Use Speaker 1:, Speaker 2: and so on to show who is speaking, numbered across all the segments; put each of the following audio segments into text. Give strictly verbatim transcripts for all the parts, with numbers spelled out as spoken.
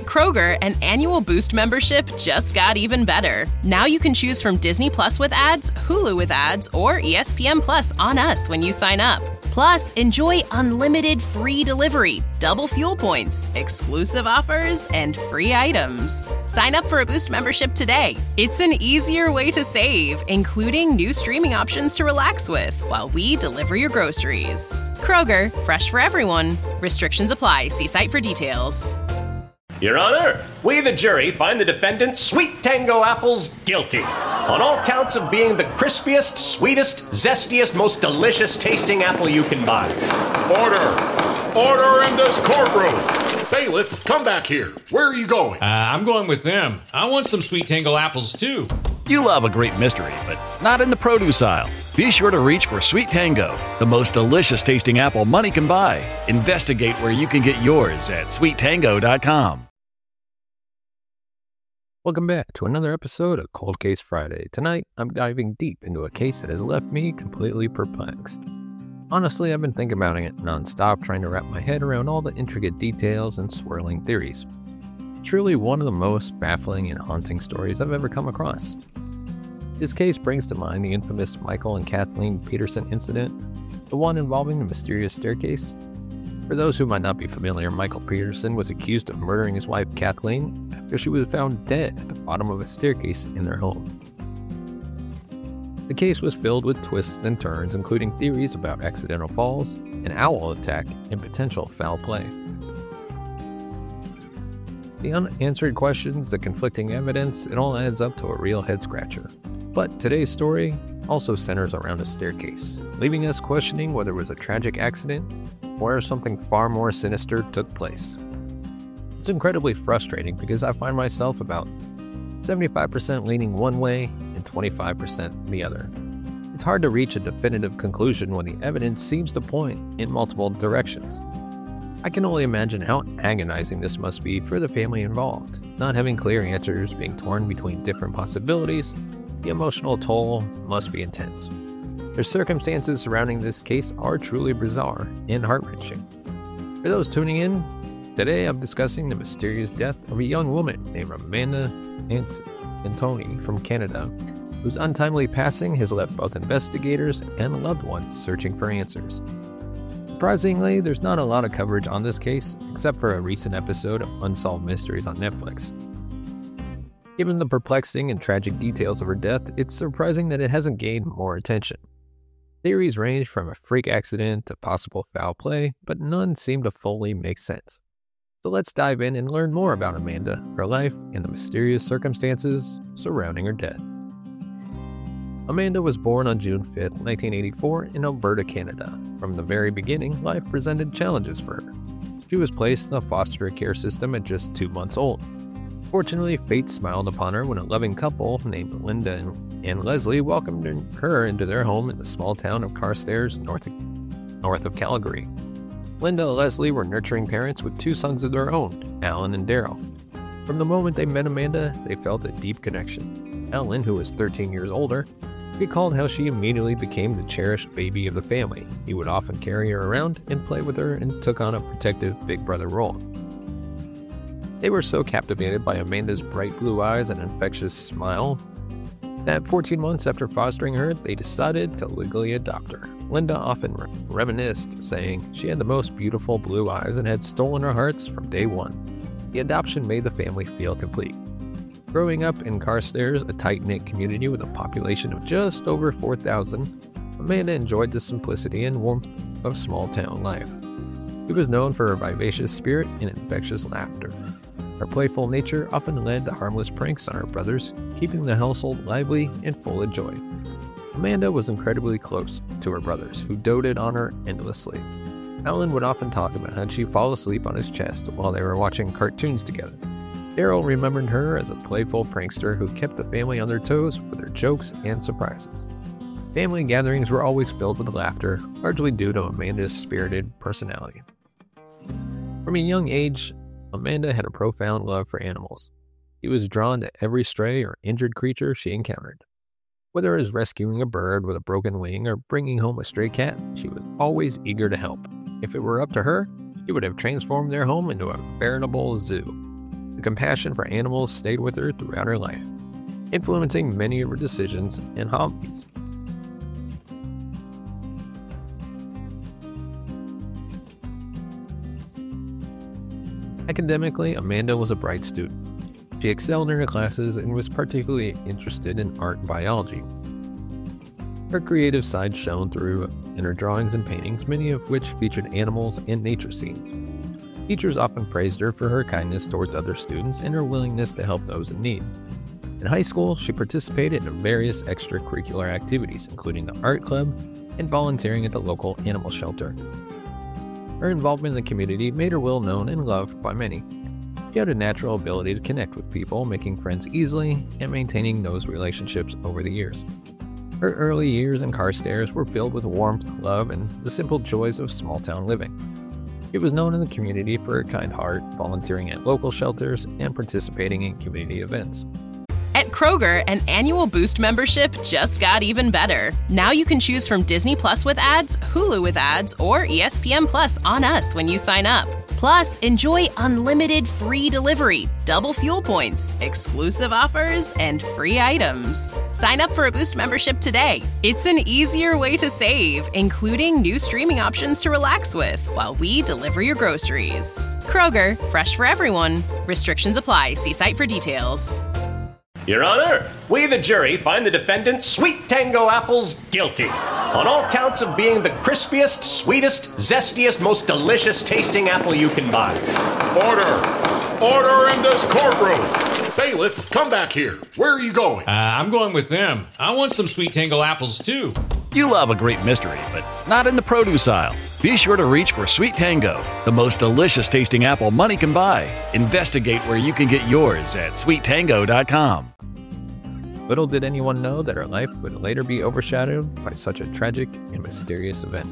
Speaker 1: Kroger, an annual Boost membership just got even better. Now you can choose from Disney Plus with ads, Hulu with ads, or E S P N Plus on us when you sign up. Plus, enjoy unlimited free delivery, double fuel points, exclusive offers, and free items. Sign up for a Boost membership today. It's an easier way to save, including new streaming options to relax with while we deliver your groceries. Kroger, fresh for everyone. Restrictions apply. See site for details.
Speaker 2: Your Honor, we the jury find the defendant, Sweet Tango Apples, guilty on all counts of being the crispiest, sweetest, zestiest, most delicious tasting apple you can buy.
Speaker 3: Order! Order in this courtroom! Bailiff, come back here. Where are you going?
Speaker 4: Uh, I'm going with them. I want some Sweet Tango apples, too.
Speaker 5: You love a great mystery, but not in the produce aisle. Be sure to reach for Sweet Tango, the most delicious tasting apple money can buy. Investigate where you can get yours at sweet tango dot com.
Speaker 6: Welcome back to another episode of Cold Case Friday. Tonight, I'm diving deep into a case that has left me completely perplexed. Honestly, I've been thinking about it nonstop, trying to wrap my head around all the intricate details and swirling theories. Truly one of the most baffling and haunting stories I've ever come across. This case brings to mind the infamous Michael and Kathleen Peterson incident, the one involving the mysterious staircase. For those who might not be familiar, Michael Peterson was accused of murdering his wife Kathleen after she was found dead at the bottom of a staircase in their home. The case was filled with twists and turns, including theories about accidental falls, an owl attack, and potential foul play. The unanswered questions, the conflicting evidence, it all adds up to a real head-scratcher. But today's story also centers around a staircase, leaving us questioning whether it was a tragic accident or something far more sinister took place. It's incredibly frustrating because I find myself about seventy-five percent leaning one way and twenty-five percent the other. It's hard to reach a definitive conclusion when the evidence seems to point in multiple directions. I can only imagine how agonizing this must be for the family involved, not having clear answers, being torn between different possibilities. The emotional toll must be intense. The circumstances surrounding this case are truly bizarre and heart-wrenching. For those tuning in, today I'm discussing the mysterious death of a young woman named Amanda Ant- Antoni from Canada, whose untimely passing has left both investigators and loved ones searching for answers. Surprisingly, there's not a lot of coverage on this case, except for a recent episode of Unsolved Mysteries on Netflix. Given the perplexing and tragic details of her death, it's surprising that it hasn't gained more attention. Theories range from a freak accident to possible foul play, but none seem to fully make sense. So let's dive in and learn more about Amanda, her life, and the mysterious circumstances surrounding her death. Amanda was born on June fifth, nineteen eighty-four in Alberta, Canada. From the very beginning, life presented challenges for her. She was placed in the foster care system at just two months old. Fortunately, fate smiled upon her when a loving couple named Linda and Leslie welcomed her into their home in the small town of Carstairs, north of, north of Calgary. Linda and Leslie were nurturing parents with two sons of their own, Alan and Daryl. From the moment they met Amanda, they felt a deep connection. Alan, who was thirteen years older, recalled how she immediately became the cherished baby of the family. He would often carry her around and play with her and took on a protective big brother role. They were so captivated by Amanda's bright blue eyes and infectious smile that fourteen months after fostering her, they decided to legally adopt her. Linda often re- reminisced, saying she had the most beautiful blue eyes and had stolen our hearts from day one. The adoption made the family feel complete. Growing up in Carstairs, a tight-knit community with a population of just over four thousand, Amanda enjoyed the simplicity and warmth of small-town life. She was known for her vivacious spirit and infectious laughter. Her playful nature often led to harmless pranks on her brothers, keeping the household lively and full of joy. Amanda was incredibly close to her brothers, who doted on her endlessly. Alan would often talk about how she'd fall asleep on his chest while they were watching cartoons together. Daryl remembered her as a playful prankster who kept the family on their toes with her jokes and surprises. Family gatherings were always filled with laughter, largely due to Amanda's spirited personality. From a young age, Amanda had a profound love for animals. She was drawn to every stray or injured creature she encountered. Whether it was rescuing a bird with a broken wing or bringing home a stray cat, she was always eager to help. If it were up to her, she would have transformed their home into a veritable zoo. The compassion for animals stayed with her throughout her life, influencing many of her decisions and hobbies. Academically, Amanda was a bright student. She excelled in her classes and was particularly interested in art and biology. Her creative side shone through in her drawings and paintings, many of which featured animals and nature scenes. Teachers often praised her for her kindness towards other students and her willingness to help those in need. In high school, she participated in various extracurricular activities, including the art club and volunteering at the local animal shelter. Her involvement in the community made her well known and loved by many. She had a natural ability to connect with people, making friends easily and maintaining those relationships over the years. Her early years in Carstairs were filled with warmth, love, and the simple joys of small-town living. She was known in the community for her kind heart, volunteering at local shelters, and participating in community events.
Speaker 1: At Kroger, an annual Boost membership just got even better. Now you can choose from Disney Plus with ads, Hulu with ads, or E S P N Plus on us when you sign up. Plus, enjoy unlimited free delivery, double fuel points, exclusive offers, and free items. Sign up for a Boost membership today. It's an easier way to save, including new streaming options to relax with while we deliver your groceries. Kroger, fresh for everyone. Restrictions apply. See site for details.
Speaker 2: Your Honor, we, the jury, find the defendant, Sweet Tango Apples, guilty on all counts of being the crispiest, sweetest, zestiest, most delicious tasting apple you can buy.
Speaker 3: Order! Order in this courtroom! Bailiff, come back here. Where are you going?
Speaker 4: Uh, I'm going with them. I want some Sweet Tango apples, too.
Speaker 5: You love a great mystery, but not in the produce aisle. Be sure to reach for Sweet Tango, the most delicious tasting apple money can buy. Investigate where you can get yours at sweet tango dot com.
Speaker 6: Little did anyone know that her life would later be overshadowed by such a tragic and mysterious event.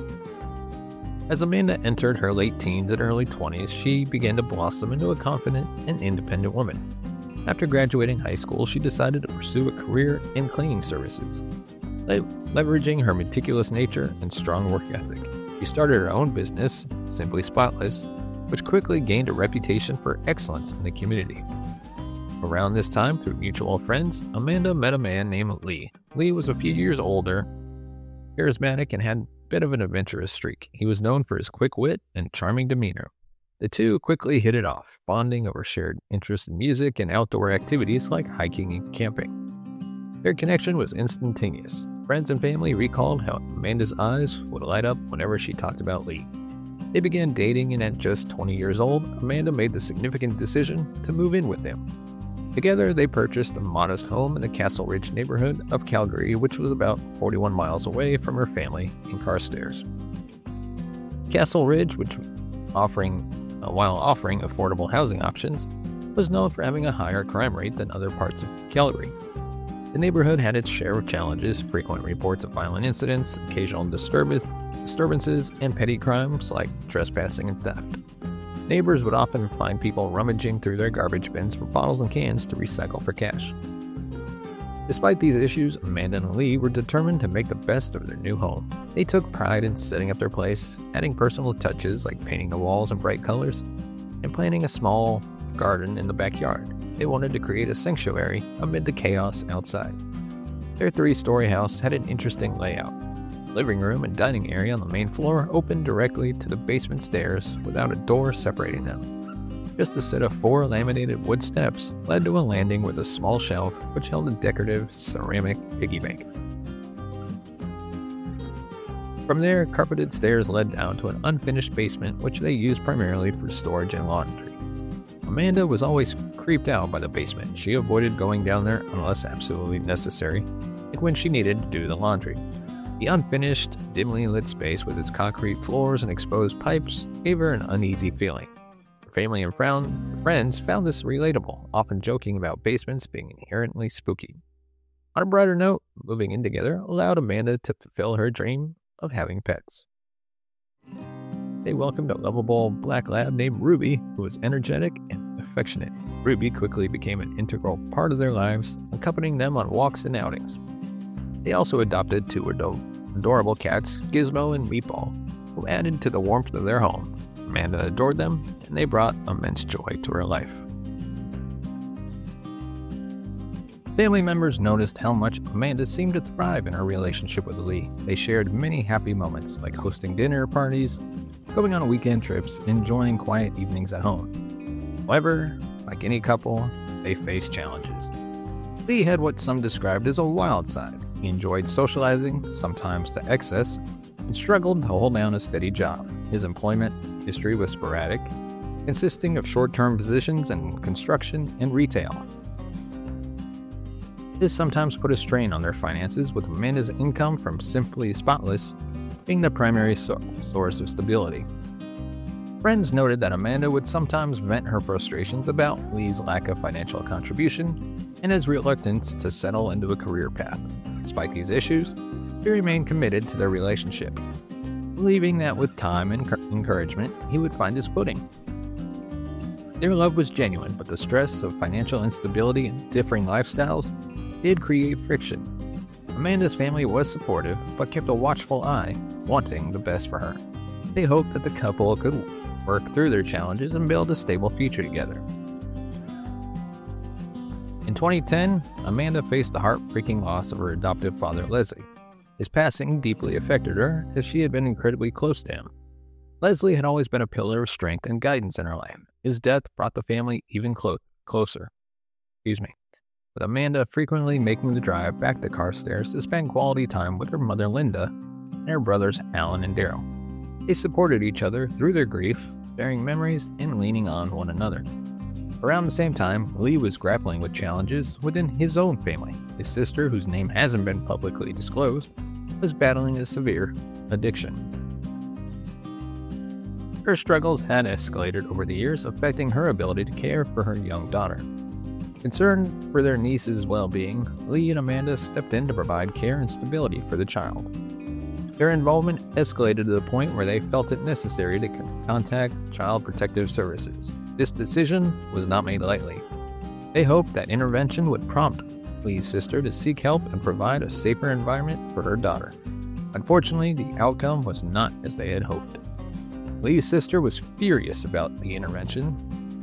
Speaker 6: As Amanda entered her late teens and early twenties, she began to blossom into a confident and independent woman. After graduating high school, she decided to pursue a career in cleaning services. Le- leveraging her meticulous nature and strong work ethic, she started her own business, Simply Spotless, which quickly gained a reputation for excellence in the community. Around this time, through mutual friends, Amanda met a man named Lee. Lee was a few years older, charismatic, and had a bit of an adventurous streak. He was known for his quick wit and charming demeanor. The two quickly hit it off, bonding over shared interests in music and outdoor activities like hiking and camping. Their connection was instantaneous. Friends and family recalled how Amanda's eyes would light up whenever she talked about Lee. They began dating, and at just twenty years old, Amanda made the significant decision to move in with him. Together, they purchased a modest home in the Castle Ridge neighborhood of Calgary, which was about forty-one miles away from her family in Carstairs. Castle Ridge, which offering, uh, while offering affordable housing options, was known for having a higher crime rate than other parts of Calgary. The neighborhood had its share of challenges, frequent reports of violent incidents, occasional disturb- disturbances, and petty crimes like trespassing and theft. Neighbors would often find people rummaging through their garbage bins for bottles and cans to recycle for cash. Despite these issues, Amanda and Lee were determined to make the best of their new home. They took pride in setting up their place, adding personal touches like painting the walls in bright colors and planting a small garden in the backyard. They wanted to create a sanctuary amid the chaos outside. Their three-story house had an interesting layout. Living room and dining area on the main floor opened directly to the basement stairs without a door separating them. Just a set of four laminated wood steps led to a landing with a small shelf which held a decorative ceramic piggy bank. From there, carpeted stairs led down to an unfinished basement which they used primarily for storage and laundry. Amanda was always creeped out by the basement. She avoided going down there unless absolutely necessary, like when she needed to do the laundry. The unfinished, dimly lit space with its concrete floors and exposed pipes gave her an uneasy feeling. Her family and frown- friends found this relatable, often joking about basements being inherently spooky. On a brighter note, moving in together allowed Amanda to fulfill her dream of having pets. They welcomed a lovable black lab named Ruby, who was energetic and affectionate. Ruby quickly became an integral part of their lives, accompanying them on walks and outings. They also adopted two adorable cats, Gizmo and Meatball, who added to the warmth of their home. Amanda adored them, and they brought immense joy to her life. Family members noticed how much Amanda seemed to thrive in her relationship with Lee. They shared many happy moments, like hosting dinner parties, going on weekend trips, and enjoying quiet evenings at home. However, like any couple, they faced challenges. Lee had what some described as a wild side. He enjoyed socializing, sometimes to excess, and struggled to hold down a steady job. His employment history was sporadic, consisting of short-term positions in construction and retail. This sometimes put a strain on their finances, with Amanda's income from Simply Spotless being the primary so- source of stability. Friends noted that Amanda would sometimes vent her frustrations about Lee's lack of financial contribution and his reluctance to settle into a career path. Despite these issues, they remained committed to their relationship, believing that with time and encouragement, he would find his footing. Their love was genuine, but the stress of financial instability and differing lifestyles did create friction. Amanda's family was supportive, but kept a watchful eye, wanting the best for her. They hoped that the couple could work through their challenges and build a stable future together. In twenty ten, Amanda faced the heartbreaking loss of her adoptive father, Leslie. His passing deeply affected her, as she had been incredibly close to him. Leslie had always been a pillar of strength and guidance in her life. His death brought the family even clo- closer. Excuse me. With Amanda frequently making the drive back to Carstairs to spend quality time with her mother Linda and her brothers Alan and Daryl. They supported each other through their grief, sharing memories and leaning on one another. Around the same time, Lee was grappling with challenges within his own family. His sister, whose name hasn't been publicly disclosed, was battling a severe addiction. Her struggles had escalated over the years, affecting her ability to care for her young daughter. Concerned for their niece's well-being, Lee and Amanda stepped in to provide care and stability for the child. Their involvement escalated to the point where they felt it necessary to contact Child Protective Services. This decision was not made lightly. They hoped that intervention would prompt Lee's sister to seek help and provide a safer environment for her daughter. Unfortunately, the outcome was not as they had hoped. Lee's sister was furious about the intervention,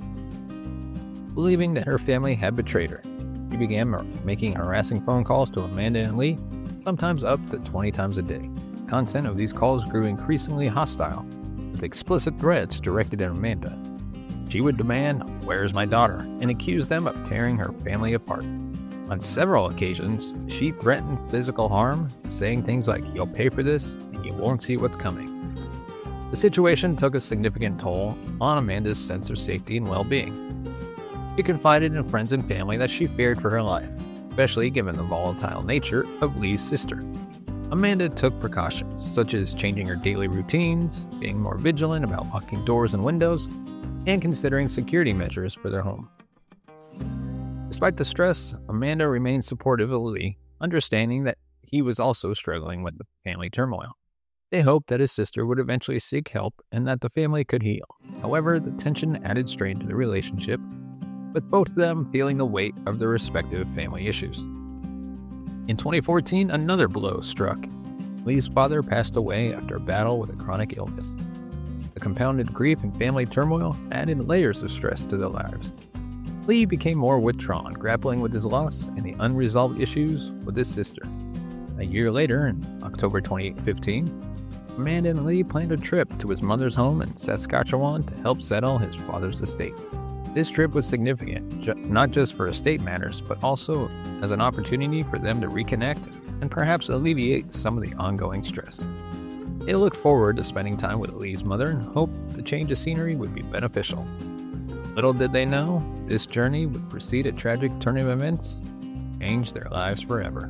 Speaker 6: believing that her family had betrayed her. She began making harassing phone calls to Amanda and Lee, sometimes up to twenty times a day. Content of these calls grew increasingly hostile, with explicit threats directed at Amanda. She would demand, "Where's my daughter?" and accuse them of tearing her family apart. On several occasions, she threatened physical harm, saying things like, "You'll pay for this, and you won't see what's coming." The situation took a significant toll on Amanda's sense of safety and well-being. She confided in friends and family that she feared for her life, especially given the volatile nature of Lee's sister. Amanda took precautions, such as changing her daily routines, being more vigilant about locking doors and windows, and considering security measures for their home. Despite the stress, Amanda remained supportive of Lee, understanding that he was also struggling with the family turmoil. They hoped that his sister would eventually seek help and that the family could heal. However, the tension added strain to the relationship, with both of them feeling the weight of their respective family issues. In twenty fourteen, another blow struck. Lee's father passed away after a battle with a chronic illness. The compounded grief and family turmoil added layers of stress to their lives. Lee became more withdrawn, grappling with his loss and the unresolved issues with his sister. A year later, in October twenty fifteen, Amanda and Lee planned a trip to his mother's home in Saskatchewan to help settle his father's estate. This trip was significant, ju- not just for estate matters, but also as an opportunity for them to reconnect and perhaps alleviate some of the ongoing stress. They looked forward to spending time with Lee's mother and hoped the change of scenery would be beneficial. Little did they know, this journey would precede a tragic turn of events, change their lives forever.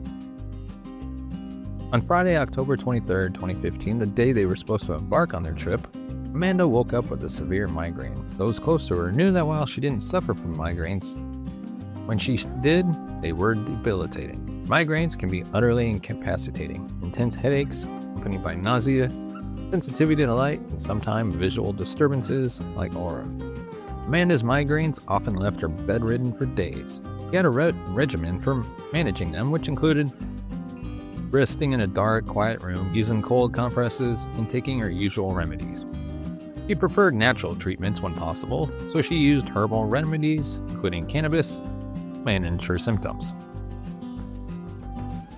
Speaker 6: On Friday, October twenty-third, twenty fifteen, the day they were supposed to embark on their trip, Amanda woke up with a severe migraine. Those close to her knew that while she didn't suffer from migraines, when she did, they were debilitating. Migraines can be utterly incapacitating, intense headaches accompanied by nausea, sensitivity to light, and sometimes visual disturbances like aura. Amanda's migraines often left her bedridden for days. She had a re- regimen for managing them, which included resting in a dark, quiet room, using cold compresses, and taking her usual remedies. She preferred natural treatments when possible, so she used herbal remedies, including cannabis, to manage her symptoms.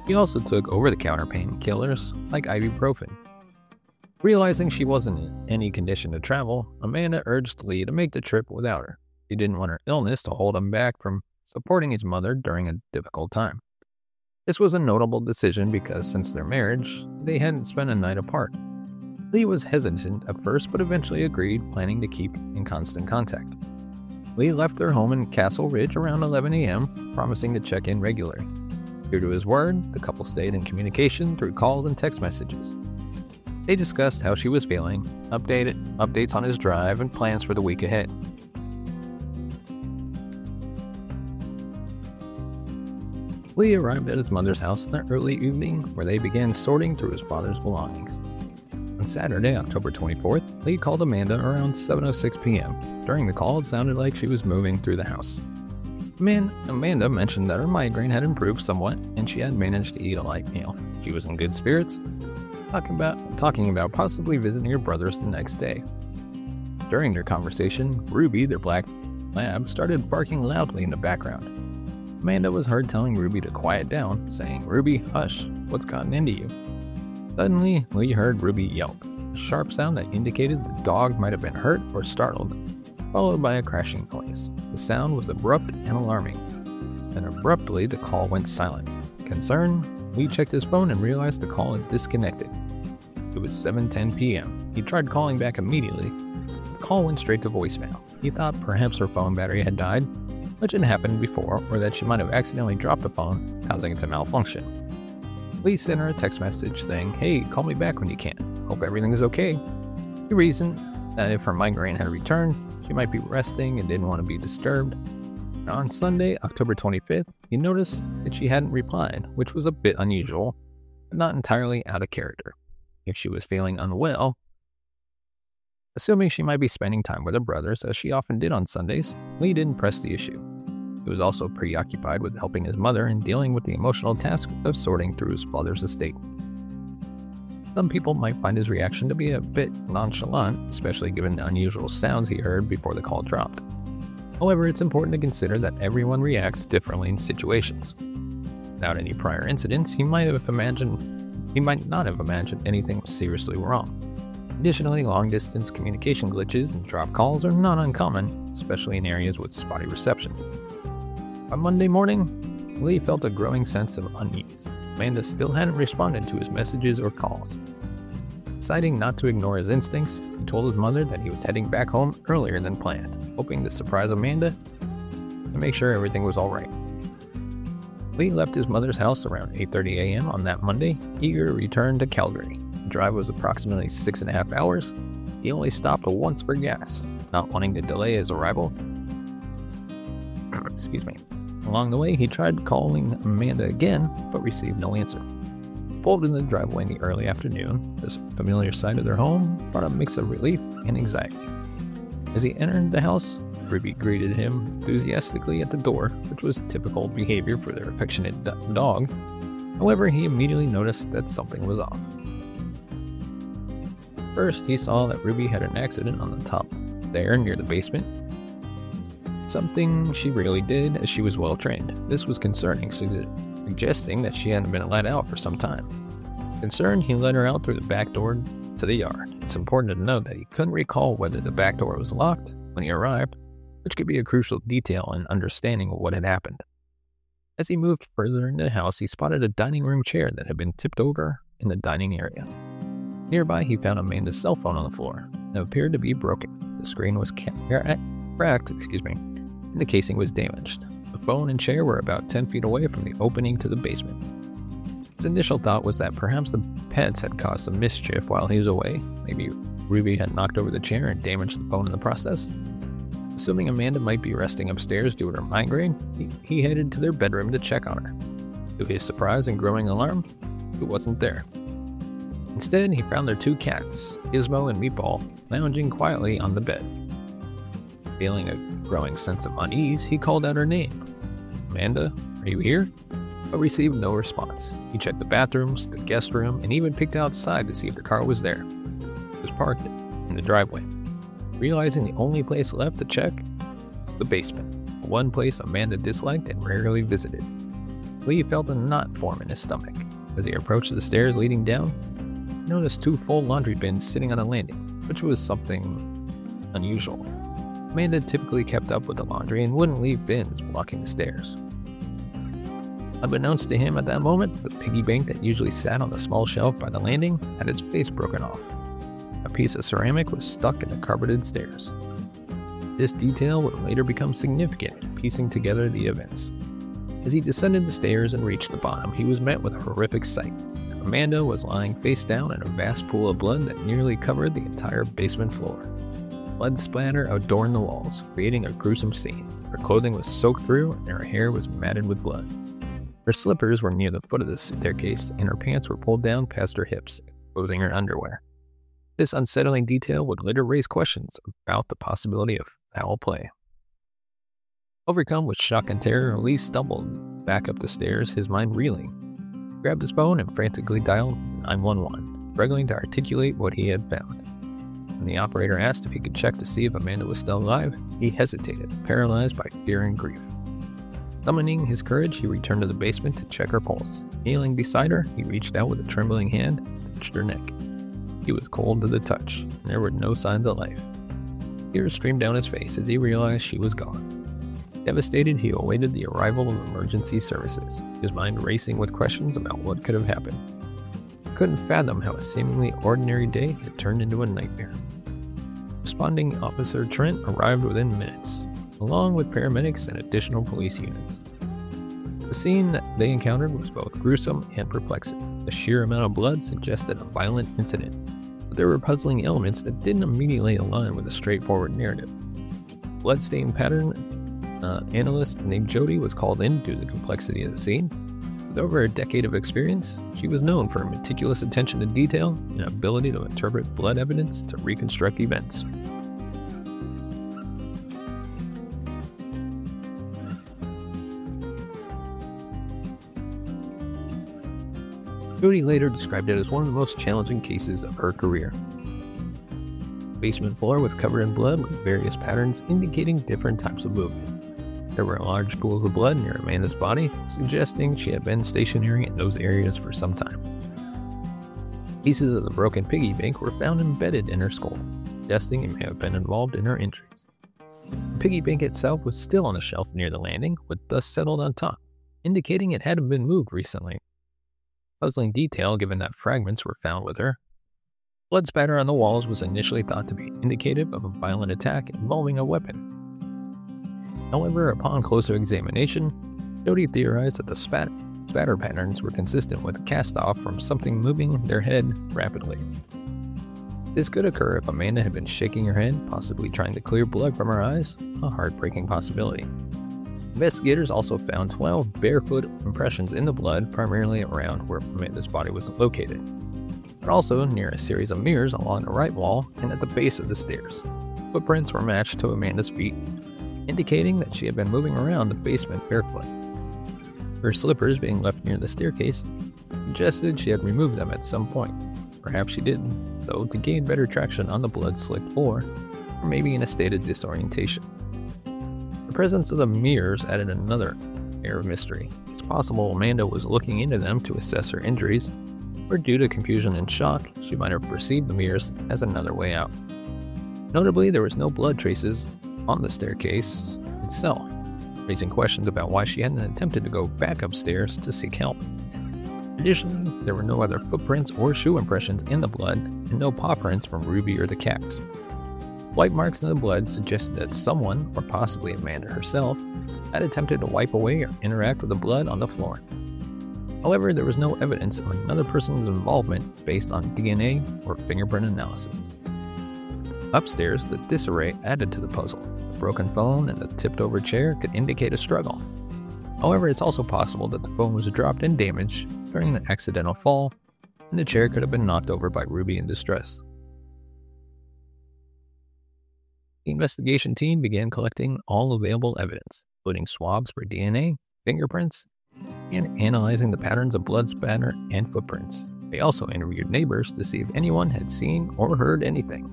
Speaker 6: He also took over-the-counter painkillers like ibuprofen. Realizing she wasn't in any condition to travel, Amanda urged Lee to make the trip without her. She didn't want her illness to hold him back from supporting his mother during a difficult time. This was a notable decision because since their marriage, they hadn't spent a night apart. Lee was hesitant at first but eventually agreed, planning to keep in constant contact. Lee left their home in Castle Ridge around eleven a.m., promising to check in regularly. True to his word, the couple stayed in communication through calls and text messages. They discussed how she was feeling, updated updates on his drive, and plans for the week ahead. Lee arrived at his mother's house in the early evening, where they began sorting through his father's belongings. On Saturday, October twenty-fourth, Lee called Amanda around seven oh six p.m. During the call, it sounded like she was moving through the house. Man, Amanda mentioned that her migraine had improved somewhat, and she had managed to eat a light meal. She was in good spirits, talking about, talking about possibly visiting her brothers the next day. During their conversation, Ruby, their black lab, started barking loudly in the background. Amanda was heard telling Ruby to quiet down, saying, "Ruby, hush, what's gotten into you?" Suddenly, Lee heard Ruby yelp, a sharp sound that indicated the dog might have been hurt or startled, followed by a crashing noise. The sound was abrupt and alarming. Then abruptly, the call went silent. Concerned, Lee checked his phone and realized the call had disconnected. It was seven ten p.m. He tried calling back immediately. The call went straight to voicemail. He thought perhaps her phone battery had died, which had happened before, or that she might have accidentally dropped the phone, causing it to malfunction. Lee sent her a text message saying, "Hey, call me back when you can. Hope everything is okay." He reasoned that if her migraine had returned, she might be resting and didn't want to be disturbed. And on Sunday, October twenty-fifth, he noticed that she hadn't replied, which was a bit unusual, but not entirely out of character. If she was feeling unwell, assuming she might be spending time with her brothers, as she often did on Sundays, Lee didn't press the issue. He was also preoccupied with helping his mother and dealing with the emotional task of sorting through his father's estate. Some people might find his reaction to be a bit nonchalant, especially given the unusual sounds he heard before the call dropped. However, it's important to consider that everyone reacts differently in situations. Without any prior incidents, he might have imagined he might not have imagined anything was seriously wrong. Additionally, long-distance communication glitches and drop calls are not uncommon, especially in areas with spotty reception. By Monday morning, Lee felt a growing sense of unease. Amanda still hadn't responded to his messages or calls. Deciding not to ignore his instincts, he told his mother that he was heading back home earlier than planned, hoping to surprise Amanda and make sure everything was all right. Lee left his mother's house around eight thirty a.m. on that Monday, eager to return to Calgary. The drive was approximately six and a half hours. He only stopped once for gas, not wanting to delay his arrival. Excuse me. Along the way, he tried calling Amanda again, but received no answer. Pulled in the driveway in the early afternoon, this familiar sight of their home brought a mix of relief and anxiety. As he entered the house, Ruby greeted him enthusiastically at the door, which was typical behavior for their affectionate do- dog. However, he immediately noticed that something was off. First, he saw that Ruby had an accident on the top there near the basement, something she rarely did as she was well trained. This was concerning, suggesting that she hadn't been let out for some time. Concerned, he led her out through the back door to the yard. It's important to note that he couldn't recall whether the back door was locked when he arrived, which could be a crucial detail in understanding what had happened. As he moved further into the house, he spotted a dining room chair that had been tipped over in the dining area. Nearby, he found Amanda's cell phone on the floor. It appeared to be broken. The screen was cracked, excuse me, and the casing was damaged. The phone and chair were about ten feet away from the opening to the basement. His initial thought was that perhaps the pets had caused some mischief while he was away. Maybe Ruby had knocked over the chair and damaged the phone in the process. Assuming Amanda might be resting upstairs due to her migraine, he, he headed to their bedroom to check on her. To his surprise and growing alarm, it wasn't there. Instead, he found their two cats, Gizmo and Meatball, lounging quietly on the bed. Feeling a growing sense of unease, he called out her name. "Amanda, are you here?" But received no response. He checked the bathrooms, the guest room, and even peeked outside to see if the car was there. It was parked in the driveway. Realizing the only place left to check was the basement, one place Amanda disliked and rarely visited. Lee felt a knot form in his stomach. As he approached the stairs leading down, he noticed two full laundry bins sitting on a landing, which was something unusual. Amanda typically kept up with the laundry and wouldn't leave bins blocking the stairs. Unbeknownst to him at that moment, the piggy bank that usually sat on the small shelf by the landing had its face broken off. A piece of ceramic was stuck in the carpeted stairs. This detail would later become significant in piecing together the events. As he descended the stairs and reached the bottom, he was met with a horrific sight. Amanda was lying face down in a vast pool of blood that nearly covered the entire basement floor. Blood splatter adorned the walls, creating a gruesome scene. Her clothing was soaked through and her hair was matted with blood. Her slippers were near the foot of the staircase and her pants were pulled down past her hips, exposing her underwear. This unsettling detail would later raise questions about the possibility of foul play. Overcome with shock and terror, Lee stumbled back up the stairs, his mind reeling. He grabbed his phone and frantically dialed nine one one, struggling to articulate what he had found. When the operator asked if he could check to see if Amanda was still alive, he hesitated, paralyzed by fear and grief. Summoning his courage, he returned to the basement to check her pulse. Kneeling beside her, he reached out with a trembling hand and touched her neck. He was cold to the touch, and there were no signs of life. Tears streamed down his face as he realized she was gone. Devastated, he awaited the arrival of emergency services, his mind racing with questions about what could have happened. He couldn't fathom how a seemingly ordinary day had turned into a nightmare. Responding Officer Trent arrived within minutes, along with paramedics and additional police units. The scene that they encountered was both gruesome and perplexing. The sheer amount of blood suggested a violent incident, but there were puzzling elements that didn't immediately align with a straightforward narrative. Bloodstain pattern uh, analyst named Jody was called in due to the complexity of the scene. With over a decade of experience, she was known for her meticulous attention to detail and ability to interpret blood evidence to reconstruct events. Jody later described it as one of the most challenging cases of her career. The basement floor was covered in blood with various patterns indicating different types of movement. There were large pools of blood near Amanda's body, suggesting she had been stationary in those areas for some time. Pieces of the broken piggy bank were found embedded in her skull, suggesting it may have been involved in her injuries. The piggy bank itself was still on a shelf near the landing, with dust settled on top, indicating it hadn't been moved recently. Puzzling detail given that fragments were found with her. Blood spatter on the walls was initially thought to be indicative of a violent attack involving a weapon. However, upon closer examination, Jody theorized that the spat- spatter patterns were consistent with a cast-off from something moving their head rapidly. This could occur if Amanda had been shaking her head, possibly trying to clear blood from her eyes, a heartbreaking possibility. Investigators also found twelve barefoot impressions in the blood, primarily around where Amanda's body was located, but also near a series of mirrors along the right wall and at the base of the stairs. Footprints were matched to Amanda's feet, indicating that she had been moving around the basement barefoot. Her slippers being left near the staircase suggested she had removed them at some point. Perhaps she didn't, though, to gain better traction on the blood-slicked floor, or maybe in a state of disorientation. The presence of the mirrors added another air of mystery. It's possible Amanda was looking into them to assess her injuries, or due to confusion and shock, she might have perceived the mirrors as another way out. Notably, there was no blood traces on the staircase itself, raising questions about why she hadn't attempted to go back upstairs to seek help. Additionally, there were no other footprints or shoe impressions in the blood, and no paw prints from Ruby or the cats. White marks in the blood suggested that someone, or possibly Amanda herself, had attempted to wipe away or interact with the blood on the floor. However, there was no evidence of another person's involvement based on D N A or fingerprint analysis. Upstairs, the disarray added to the puzzle. The broken phone and the tipped-over chair could indicate a struggle. However, it's also possible that the phone was dropped and damaged during an accidental fall, and the chair could have been knocked over by Ruby in distress. The investigation team began collecting all available evidence, including swabs for D N A, fingerprints, and analyzing the patterns of blood spatter and footprints. They also interviewed neighbors to see if anyone had seen or heard anything.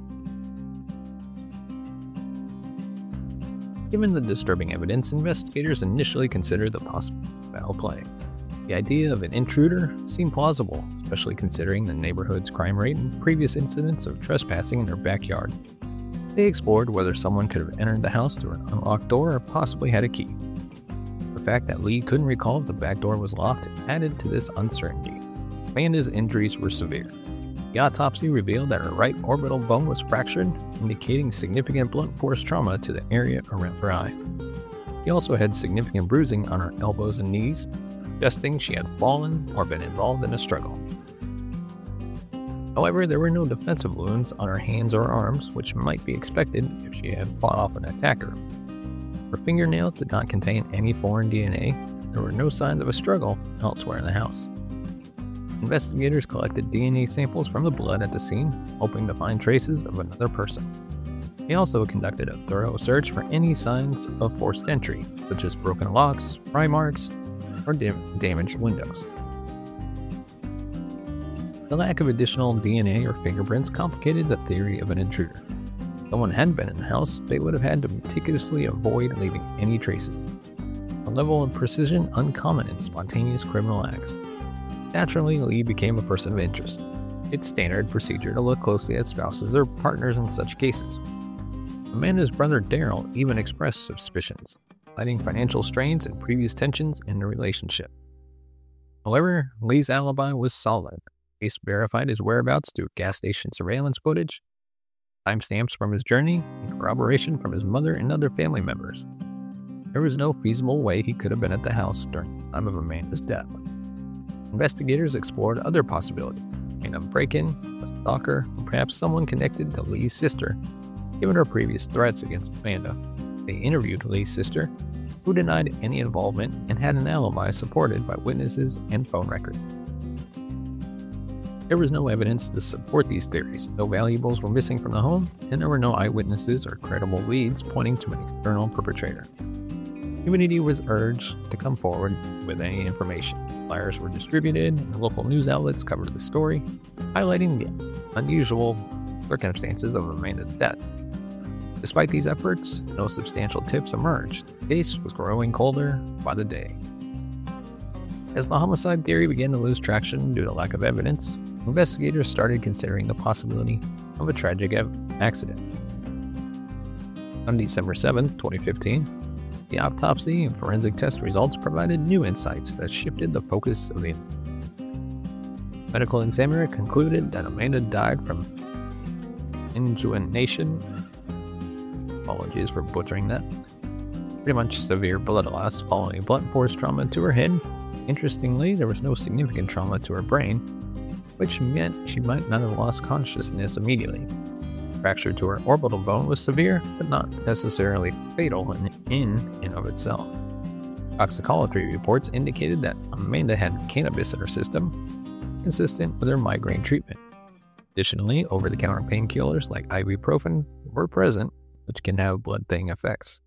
Speaker 6: Given the disturbing evidence, investigators initially considered the possible foul play. The idea of an intruder seemed plausible, especially considering the neighborhood's crime rate and previous incidents of trespassing in their backyard. They explored whether someone could have entered the house through an unlocked door or possibly had a key. The fact that Lee couldn't recall if the back door was locked added to this uncertainty. Amanda's injuries were severe. The autopsy revealed that her right orbital bone was fractured, indicating significant blunt force trauma to the area around her eye. She also had significant bruising on her elbows and knees, suggesting she had fallen or been involved in a struggle. However, there were no defensive wounds on her hands or arms, which might be expected if she had fought off an attacker. Her fingernails did not contain any foreign D N A, and there were no signs of a struggle elsewhere in the house. Investigators collected D N A samples from the blood at the scene, hoping to find traces of another person. They also conducted a thorough search for any signs of forced entry, such as broken locks, pry marks, or dam- damaged windows. The lack of additional D N A or fingerprints complicated the theory of an intruder. If someone had been in the house, they would have had to meticulously avoid leaving any traces, a level of precision uncommon in spontaneous criminal acts. Naturally, Lee became a person of interest. It's standard procedure to look closely at spouses or partners in such cases. Amanda's brother Daryl even expressed suspicions, citing financial strains and previous tensions in the relationship. However, Lee's alibi was solid. Police verified his whereabouts through gas station surveillance footage, timestamps from his journey, and corroboration from his mother and other family members. There was no feasible way he could have been at the house during the time of Amanda's death. Investigators explored other possibilities, a break-in, a stalker, or perhaps someone connected to Lee's sister, given her previous threats against Amanda. They interviewed Lee's sister, who denied any involvement and had an alibi supported by witnesses and phone records. There was no evidence to support these theories. No valuables were missing from the home, and there were no eyewitnesses or credible leads pointing to an external perpetrator. Community was urged to come forward with any information. Flyers were distributed, and local news outlets covered the story, highlighting the unusual circumstances of Amanda's death. Despite these efforts, no substantial tips emerged. The case was growing colder by the day. As the homicide theory began to lose traction due to lack of evidence, investigators started considering the possibility of a tragic accident. On December seventh, twenty fifteen, the autopsy and forensic test results provided new insights that shifted the focus of the inquiry. Medical examiner concluded that Amanda died from inguination, apologies for butchering that, pretty much severe blood loss following blunt force trauma to her head. Interestingly, there was no significant trauma to her brain, which meant she might not have lost consciousness immediately. Fracture to her orbital bone was severe, but not necessarily fatal in, in and of itself. Toxicology reports indicated that Amanda had cannabis in her system, consistent with her migraine treatment. Additionally, over-the-counter painkillers like ibuprofen were present, which can have blood-thinning effects.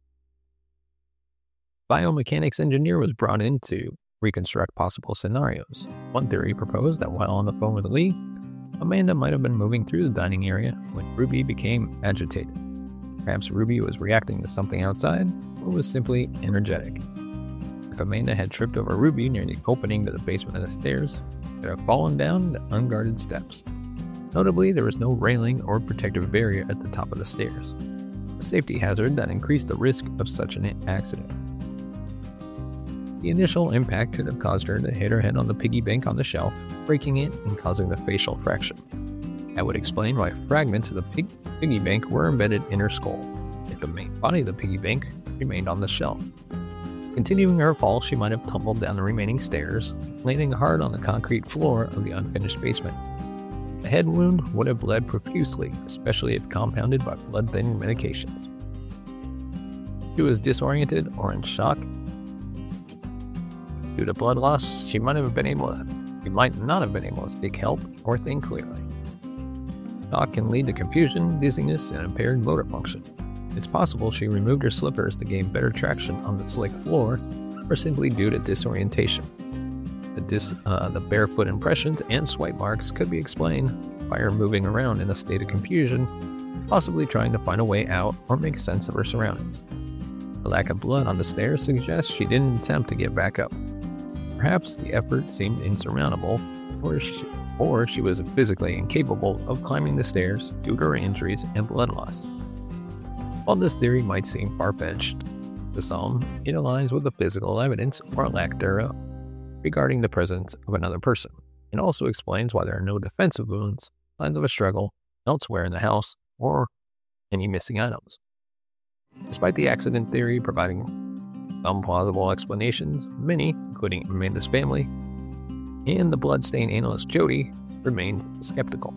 Speaker 6: Biomechanics engineer was brought in to reconstruct possible scenarios. One theory proposed that while on the phone with Lee, Amanda might have been moving through the dining area when Ruby became agitated. Perhaps Ruby was reacting to something outside, or was simply energetic. If Amanda had tripped over Ruby near the opening to the basement of the stairs, she could have fallen down the unguarded steps. Notably, there was no railing or protective barrier at the top of the stairs, a safety hazard that increased the risk of such an accident. The initial impact could have caused her to hit her head on the piggy bank on the shelf, breaking it and causing the facial fracture. That would explain why fragments of the pig- piggy bank were embedded in her skull, if the main body of the piggy bank remained on the shelf. Continuing her fall, she might have tumbled down the remaining stairs, landing hard on the concrete floor of the unfinished basement. The head wound would have bled profusely, especially if compounded by blood-thinning medications. She was disoriented or in shock. Due to blood loss, she might have been able to, she might not have been able to seek help or think clearly. Shock can lead to confusion, dizziness, and impaired motor function. It's possible she removed her slippers to gain better traction on the slick floor, or simply due to disorientation. The, dis, uh, the barefoot impressions and swipe marks could be explained by her moving around in a state of confusion, possibly trying to find a way out or make sense of her surroundings. The lack of blood on the stairs suggests she didn't attempt to get back up. Perhaps the effort seemed insurmountable, or she, or she was physically incapable of climbing the stairs due to her injuries and blood loss. While this theory might seem far-fetched to some, it aligns with the physical evidence, or lack thereof, regarding the presence of another person. It also explains why there are no defensive wounds, signs of a struggle elsewhere in the house, or any missing items. Despite the accident theory providing some plausible explanations, many, including Amanda's family and the bloodstain analyst Jody, remained skeptical.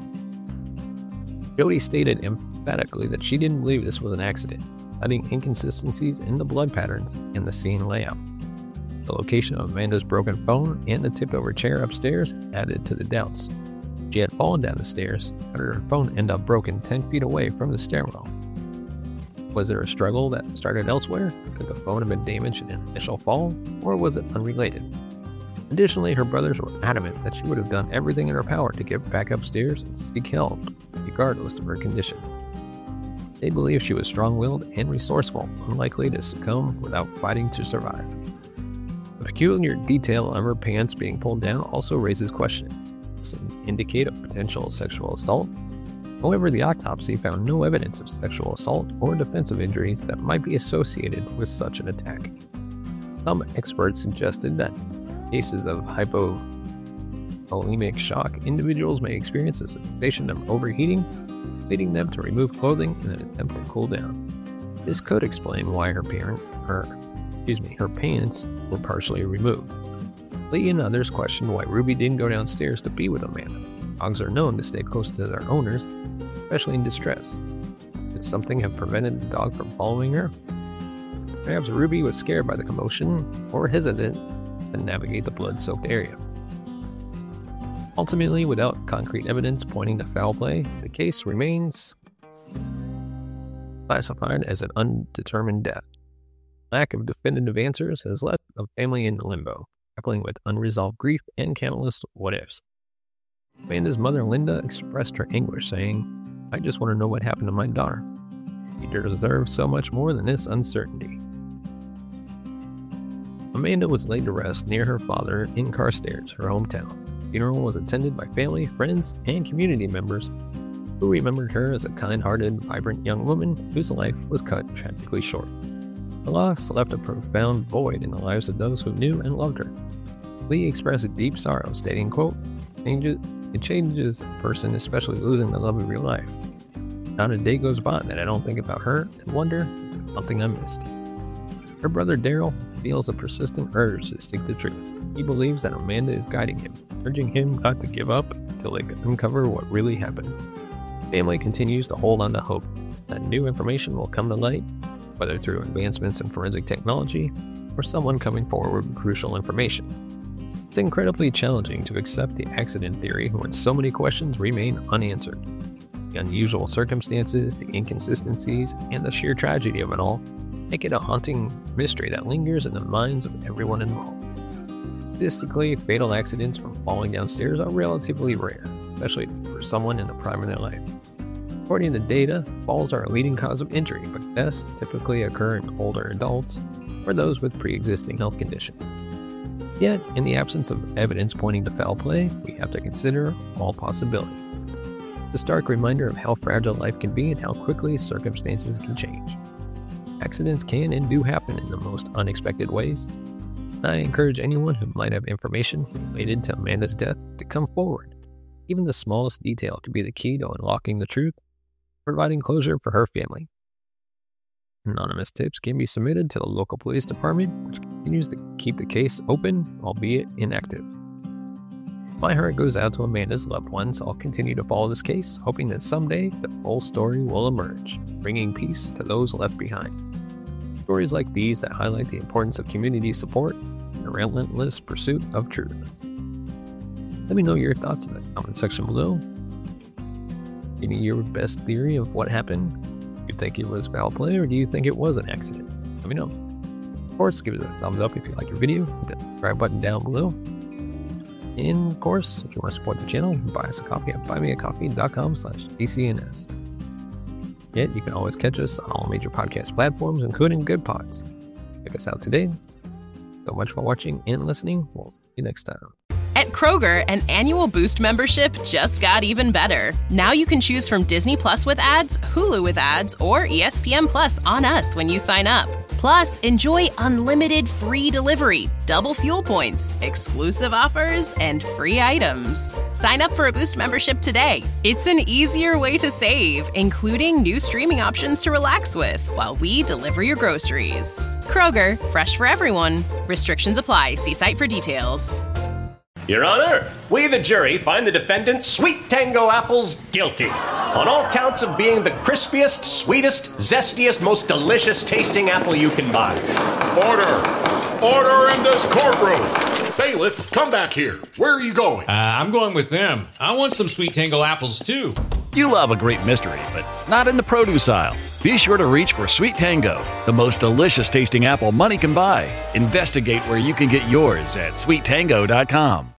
Speaker 6: Jody stated emphatically that she didn't believe this was an accident, citing inconsistencies in the blood patterns and the scene layout. The location of Amanda's broken phone and the tipped-over chair upstairs added to the doubts. She had fallen down the stairs, but her phone ended up broken ten feet away from the stairwell. Was there a struggle that started elsewhere? Could the phone have been damaged in an initial fall, or was it unrelated? Additionally, her brothers were adamant that she would have done everything in her power to get back upstairs and seek help, regardless of her condition. They believed she was strong-willed and resourceful, unlikely to succumb without fighting to survive. The peculiar detail of her pants being pulled down also raises questions. Does it indicate a potential sexual assault? However, the autopsy found no evidence of sexual assault or defensive injuries that might be associated with such an attack. Some experts suggested that in cases of hypovolemic shock, individuals may experience a sensation of overheating, leading them to remove clothing in an attempt to cool down. This could explain why her parent, her, excuse me, her pants were partially removed. Lee and others questioned why Ruby didn't go downstairs to be with Amanda. Dogs are known to stay close to their owners, especially in distress. Could something have prevented the dog from following her? Perhaps Ruby was scared by the commotion or hesitant to navigate the blood-soaked area. Ultimately, without concrete evidence pointing to foul play, the case remains classified as an undetermined death. Lack of definitive answers has left the family in limbo, grappling with unresolved grief and countless what-ifs. Amanda's mother, Linda, expressed her anguish, saying, "I just want to know what happened to my daughter. She deserves so much more than this uncertainty." Amanda was laid to rest near her father in Carstairs, her hometown. The funeral was attended by family, friends, and community members who remembered her as a kind-hearted, vibrant young woman whose life was cut tragically short. The loss left a profound void in the lives of those who knew and loved her. Lee expressed a deep sorrow, stating, quote, "It changes a person, especially losing the love of your life. Not a day goes by that I don't think about her and wonder if there's something I missed." Her brother Daryl feels a persistent urge to seek the truth. He believes that Amanda is guiding him, urging him not to give up until they can uncover what really happened. Family continues to hold on to hope that new information will come to light, whether through advancements in forensic technology or someone coming forward with crucial information. It's incredibly challenging to accept the accident theory when so many questions remain unanswered. The unusual circumstances, the inconsistencies, and the sheer tragedy of it all make it a haunting mystery that lingers in the minds of everyone involved. Statistically, fatal accidents from falling downstairs are relatively rare, especially for someone in the prime of their life. According to data, falls are a leading cause of injury, but deaths typically occur in older adults or those with pre-existing health conditions. Yet, in the absence of evidence pointing to foul play, we have to consider all possibilities. It's a stark reminder of how fragile life can be and how quickly circumstances can change. Accidents can and do happen in the most unexpected ways. I encourage anyone who might have information related to Amanda's death to come forward. Even the smallest detail could be the key to unlocking the truth, providing closure for her family. Anonymous tips can be submitted to the local police department, which continues to keep the case open, albeit inactive. My heart goes out to Amanda's loved ones. I'll continue to follow this case, hoping that someday the full story will emerge, bringing peace to those left behind. Stories like these that highlight the importance of community support and the relentless pursuit of truth. Let me know your thoughts in the comment section below. Give me your best theory of what happened. Do you think it was foul play, or do you think it was an accident? Let me know. Of course, give it a thumbs up if you like your video. Hit the subscribe button down below. And of course, if you want to support the channel, buy us a coffee at buymeacoffee.com slash DCNS. Yet, you can always catch us on all major podcast platforms, including Good Pods. Check us out today. so much for watching and listening. We'll see you next time.
Speaker 1: At Kroger, an annual Boost membership just got even better. Now you can choose from Disney Plus with ads, Hulu with ads, or E S P N Plus on us when you sign up. Plus, enjoy unlimited free delivery, double fuel points, exclusive offers, and free items. Sign up for a Boost membership today. It's an easier way to save, including new streaming options to relax with while we deliver your groceries. Kroger, fresh for everyone. Restrictions apply. See site for details.
Speaker 2: Your Honor, we, the jury, find the defendant, Sweet Tango Apples, guilty on all counts of being the crispiest, sweetest, zestiest, most delicious tasting apple you can buy.
Speaker 3: Order! Order in this courtroom! Bailiff, come back here. Where are you going?
Speaker 4: Uh, I'm going with them. I want some Sweet Tango apples, too.
Speaker 5: You love a great mystery, but not in the produce aisle. Be sure to reach for Sweet Tango, the most delicious tasting apple money can buy. Investigate where you can get yours at sweet tango dot com.